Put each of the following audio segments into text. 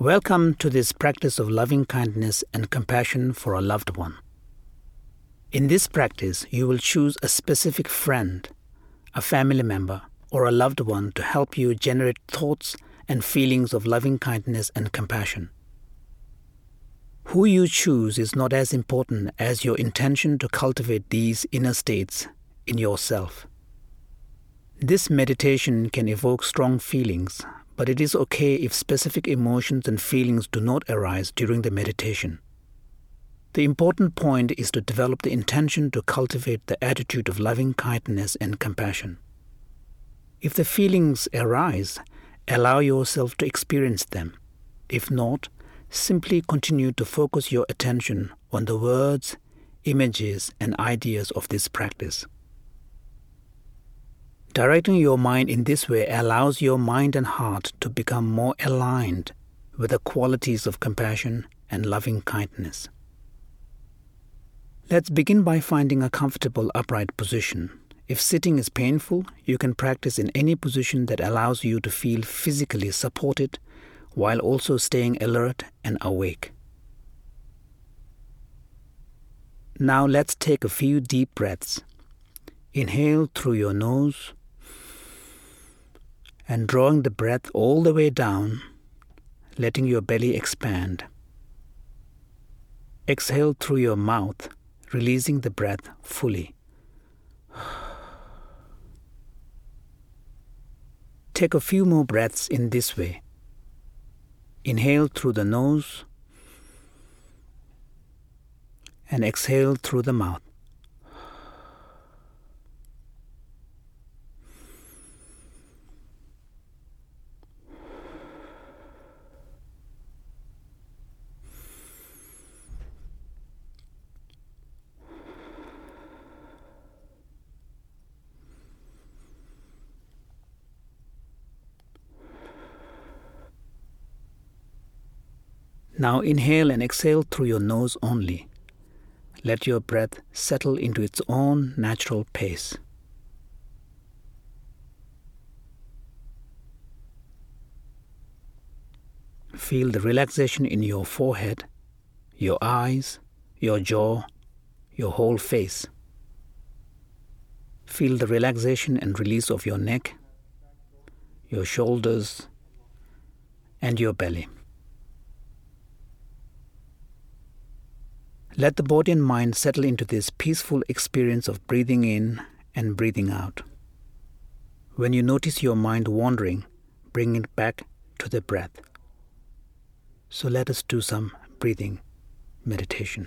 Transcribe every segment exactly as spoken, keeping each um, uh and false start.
Welcome to this practice of loving kindness and compassion for a loved one. In this practice, you will choose a specific friend, a family member, or a loved one to help you generate thoughts and feelings of loving kindness and compassion. Who you choose is not as important as your intention to cultivate these inner states in yourself. This meditation can evoke strong feelings, but it is okay if specific emotions and feelings do not arise during the meditation. The important point is to develop the intention to cultivate the attitude of loving kindness and compassion. If the feelings arise, allow yourself to experience them. If not, simply continue to focus your attention on the words, images, and ideas of this practice. Directing your mind in this way allows your mind and heart to become more aligned with the qualities of compassion and loving kindness. Let's begin by finding a comfortable upright position. If sitting is painful, you can practice in any position that allows you to feel physically supported while also staying alert and awake. Now let's take a few deep breaths. Inhale through your nose and drawing the breath all the way down, letting your belly expand. Exhale through your mouth, releasing the breath fully. Take a few more breaths in this way. Inhale through the nose and exhale through the mouth. Now inhale and exhale through your nose only. Let your breath settle into its own natural pace. Feel the relaxation in your forehead, your eyes, your jaw, your whole face. Feel the relaxation and release of your neck, your shoulders, and your belly. Let the body and mind settle into this peaceful experience of breathing in and breathing out. When you notice your mind wandering, bring it back to the breath. So let us do some breathing meditation.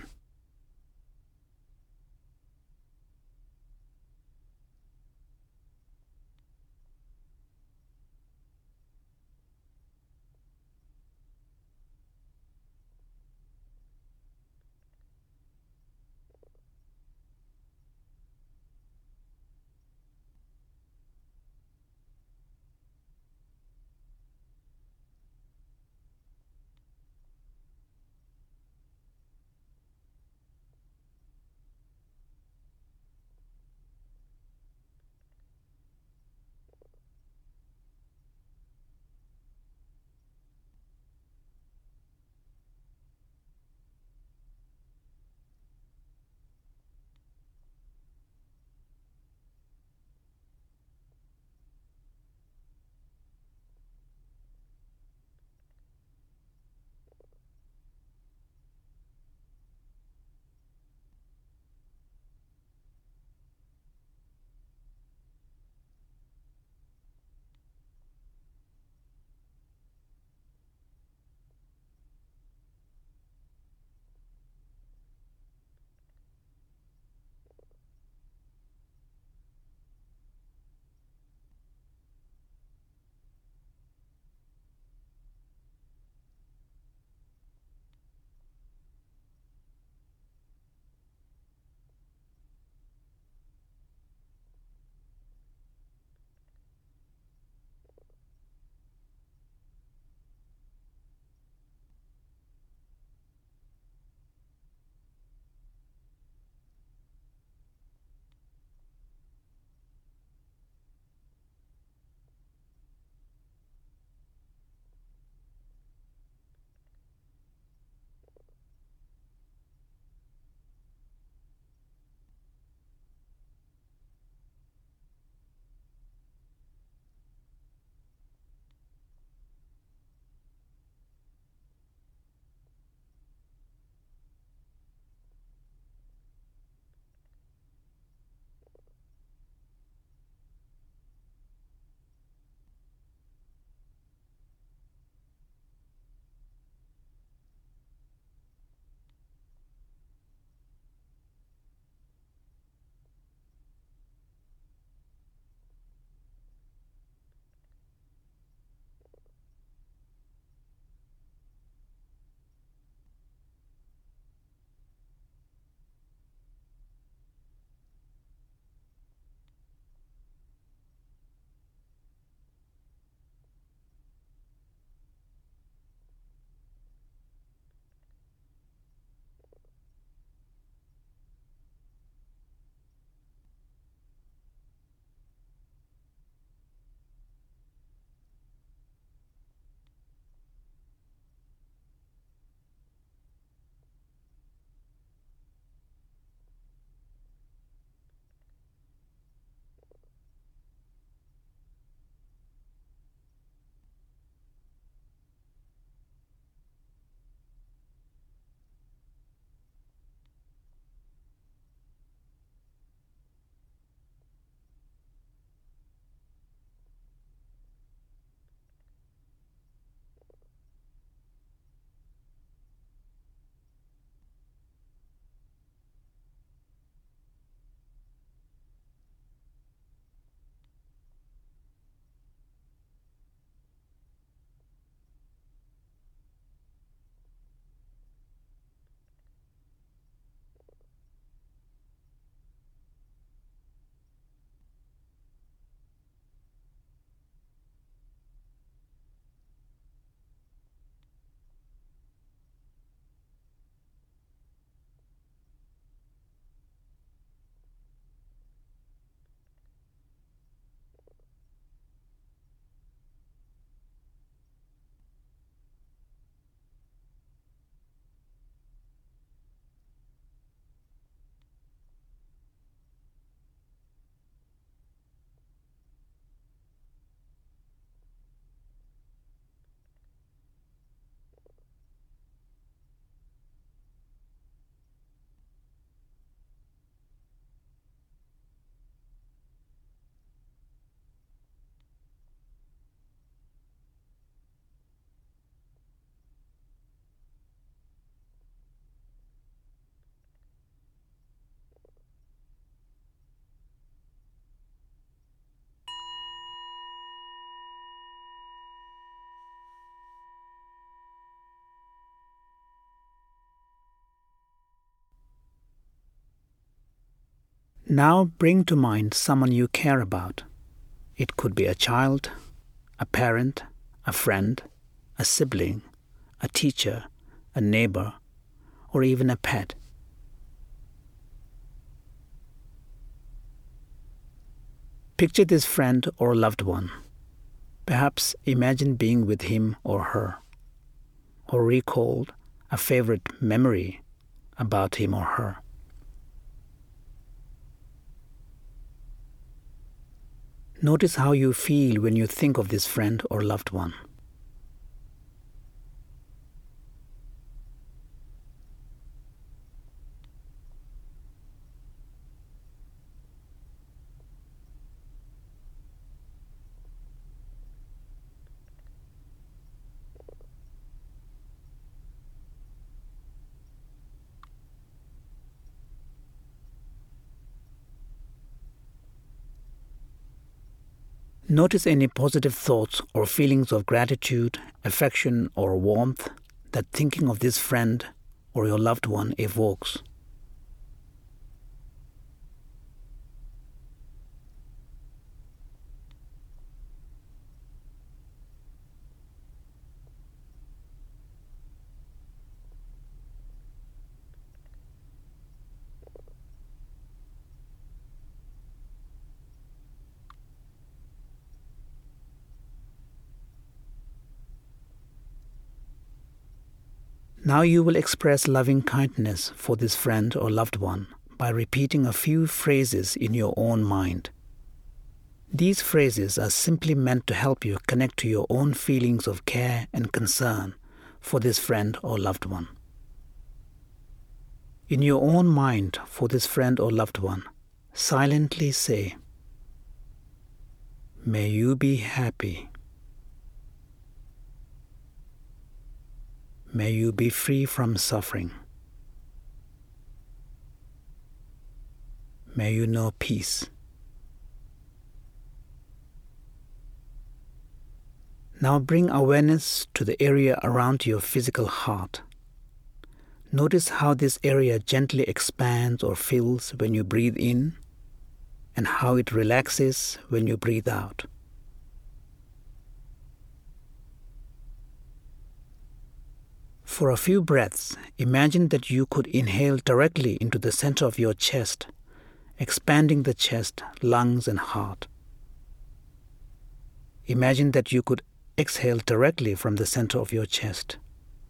Now bring to mind someone you care about. It could be a child, a parent, a friend, a sibling, a teacher, a neighbor, or even a pet. Picture this friend or loved one. Perhaps imagine being with him or her, or recall a favorite memory about him or her. Notice how you feel when you think of this friend or loved one. Notice any positive thoughts or feelings of gratitude, affection, or warmth that thinking of this friend or your loved one evokes. Now you will express loving kindness for this friend or loved one by repeating a few phrases in your own mind. These phrases are simply meant to help you connect to your own feelings of care and concern for this friend or loved one. In your own mind for this friend or loved one, silently say, "May you be happy. May you be free from suffering. May you know peace." Now bring awareness to the area around your physical heart. Notice how this area gently expands or fills when you breathe in, and how it relaxes when you breathe out. For a few breaths, imagine that you could inhale directly into the center of your chest, expanding the chest, lungs, and heart. Imagine that you could exhale directly from the center of your chest.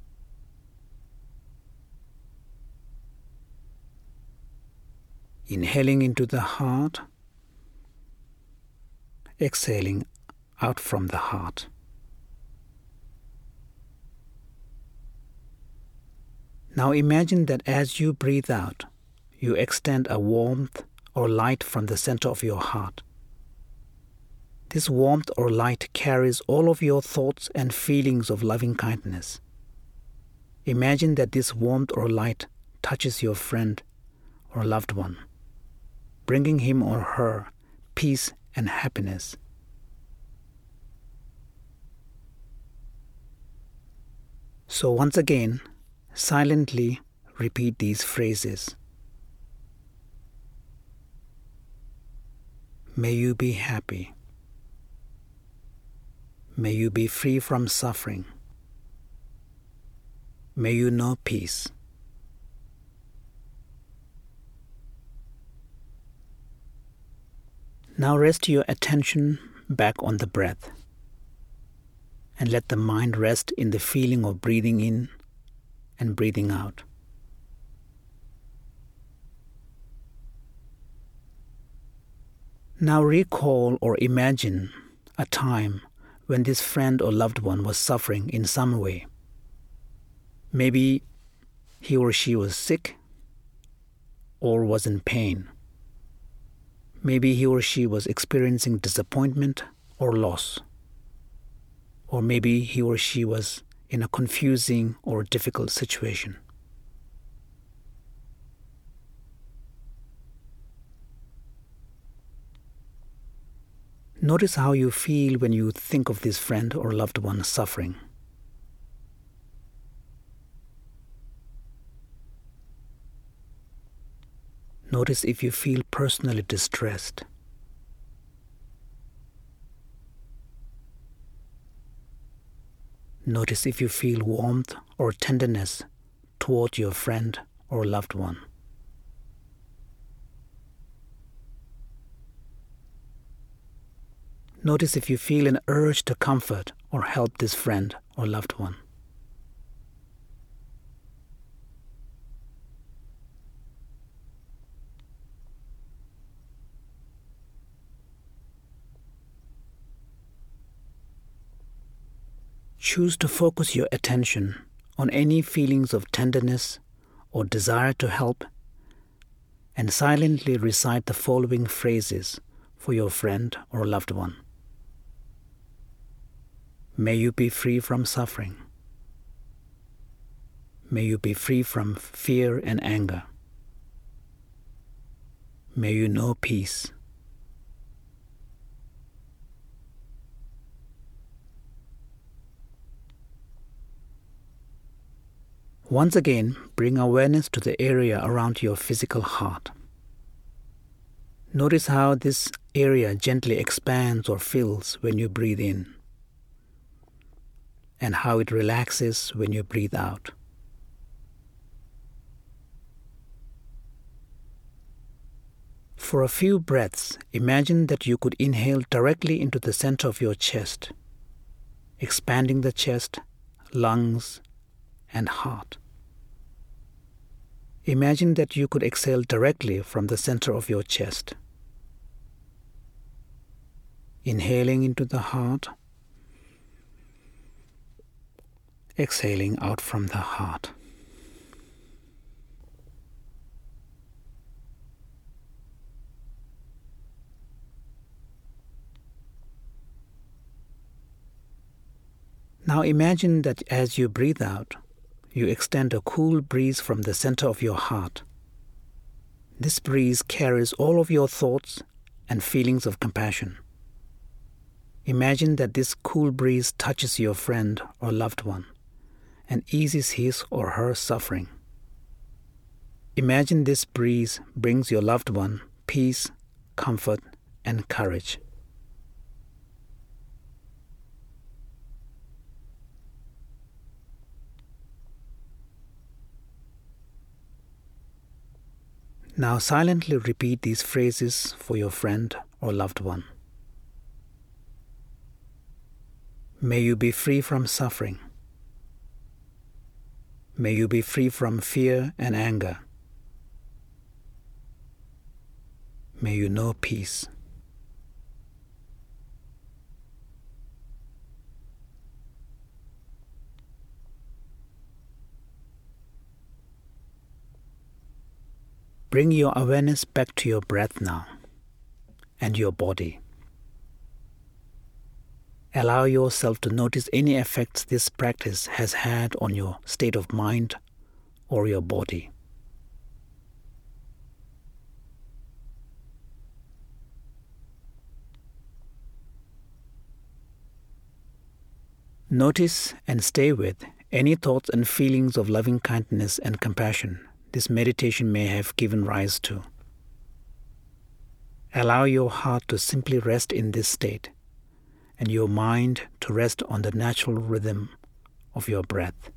Inhaling into the heart, exhaling out from the heart. Now imagine that as you breathe out, you extend a warmth or light from the center of your heart. This warmth or light carries all of your thoughts and feelings of loving kindness. Imagine that this warmth or light touches your friend or loved one, bringing him or her peace and happiness. So once again, silently repeat these phrases. May you be happy. May you be free from suffering. May you know peace. Now rest your attention back on the breath and let the mind rest in the feeling of breathing in and breathing out. Now recall or imagine a time when this friend or loved one was suffering in some way. Maybe he or she was sick or was in pain. Maybe he or she was experiencing disappointment or loss. Or maybe he or she was in a confusing or difficult situation. Notice how you feel when you think of this friend or loved one suffering. Notice if you feel personally distressed. Notice if you feel warmth or tenderness toward your friend or loved one. Notice if you feel an urge to comfort or help this friend or loved one. Choose to focus your attention on any feelings of tenderness or desire to help, and silently recite the following phrases for your friend or loved one. May you be free from suffering. May you be free from fear and anger. May you know peace. Once again, bring awareness to the area around your physical heart. Notice how this area gently expands or fills when you breathe in, and how it relaxes when you breathe out. For a few breaths, imagine that you could inhale directly into the center of your chest, expanding the chest, lungs, and heart. Imagine that you could exhale directly from the center of your chest, inhaling into the heart, exhaling out from the heart. Now imagine that as you breathe out, you extend a cool breeze from the center of your heart. This breeze carries all of your thoughts and feelings of compassion. Imagine that this cool breeze touches your friend or loved one and eases his or her suffering. Imagine this breeze brings your loved one peace, comfort, and courage. Now silently repeat these phrases for your friend or loved one. May you be free from suffering. May you be free from fear and anger. May you know peace. Bring your awareness back to your breath now and your body. Allow yourself to notice any effects this practice has had on your state of mind or your body. Notice and stay with any thoughts and feelings of loving kindness and compassion this meditation may have given rise to. Allow your heart to simply rest in this state, and your mind to rest on the natural rhythm of your breath.